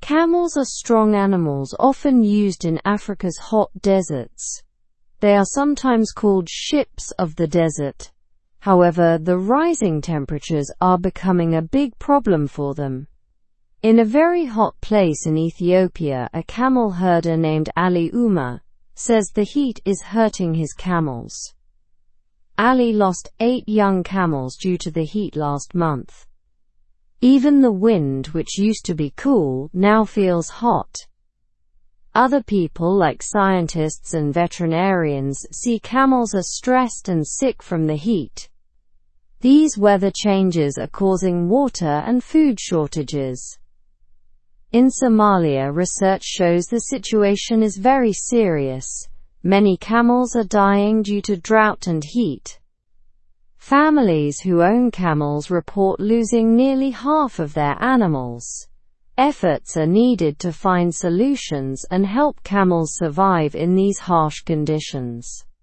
Camels are strong animals often used in Africa's hot deserts. They are sometimes called ships of the desert. However, the rising temperatures are becoming a big problem for them. In a very hot place in Ethiopia, a camel herder named Ali Umar says the heat is hurting his camels. Ali lost 8 young camels due to the heat last month. Even the wind, which used to be cool, now feels hot. Other people like scientists and veterinarians see camels as stressed and sick from the heat. These weather changes are causing water and food shortages. In Somalia, research shows the situation is very serious. Many camels are dying due to drought and heat. Families who own camels report losing nearly half of their animals. Efforts are needed to find solutions and help camels survive in these harsh conditions.